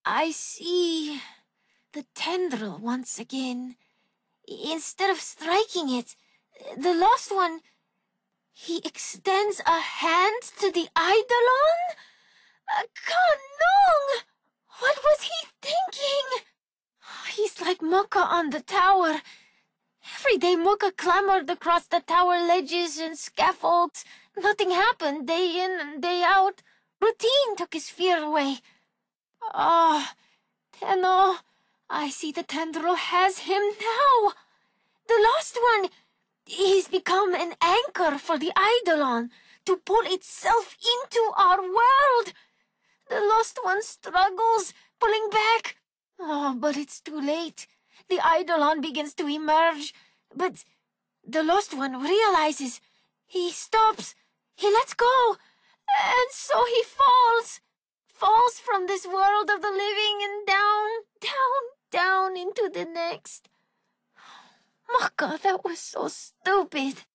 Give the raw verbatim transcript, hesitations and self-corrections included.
I see the tendril once again. Instead of striking it, the lost one, he extends a hand to the Eidolon? Uh, Kanong! What was he thinking? He's like Muka on the tower. Every day Muka clambered across the tower ledges and scaffolds. Nothing happened day in and day out. Routine took his fear away. Ah, oh, Tenno, I see the tendril has him now. The lost one, he's become an anchor for the Eidolon to pull itself into our world. The lost one struggles, pulling back. Oh, but it's too late. The Eidolon begins to emerge, but the lost one realizes. He stops. He lets go. And so he falls. Falls from this world of the living and down, down, down into the next. Maka, that was so stupid.